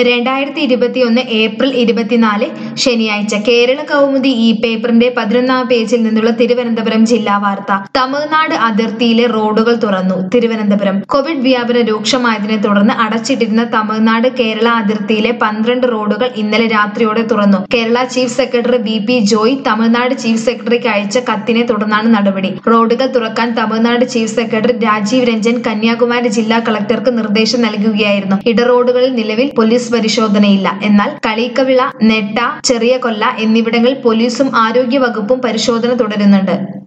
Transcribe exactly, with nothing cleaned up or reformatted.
രണ്ടായിരത്തി ഇരുപത്തിയൊന്ന് ഏപ്രിൽ ഇരുപത്തിനാല് ശനിയാഴ്ച കേരള കൗമുദി ഈ പേപ്പറിന്റെ പതിനൊന്നാം പേജിൽ നിന്നുള്ള തിരുവനന്തപുരം ജില്ലാ വാർത്ത. തമിഴ്നാട് അതിർത്തിയിലെ റോഡുകൾ തുറന്നു. തിരുവനന്തപുരം കോവിഡ് വ്യാപനം രൂക്ഷമായതിനെ തുടർന്ന് അടച്ചിട്ടിരുന്ന തമിഴ്നാട് കേരള അതിർത്തിയിലെ പന്ത്രണ്ട് റോഡുകൾ ഇന്നലെ രാത്രിയോടെ തുറന്നു. Kerala chief secretary V P Joy Tamil Nadu chief സെക്രട്ടറിക്ക് അയച്ച കത്തിനെ തുടർന്നാണ് നടപടി. റോഡുകൾ തുറക്കാൻ തമിഴ്നാട് ചീഫ് സെക്രട്ടറി രാജീവ് രഞ്ജൻ കന്യാകുമാരി ജില്ലാ കളക്ടർക്ക് നിർദ്ദേശം നൽകുകയായിരുന്നു. ഇടറോഡുകളിൽ നിലവിൽ പോലീസ് പരിശോധനയില്ല. എന്നാൽ കളിക്കവിള, നെട്ട, ചെറിയ കൊല്ല എന്നിവിടങ്ങളിൽ പോലീസും ആരോഗ്യ വകുപ്പും പരിശോധന തുടരുന്നുണ്ട്.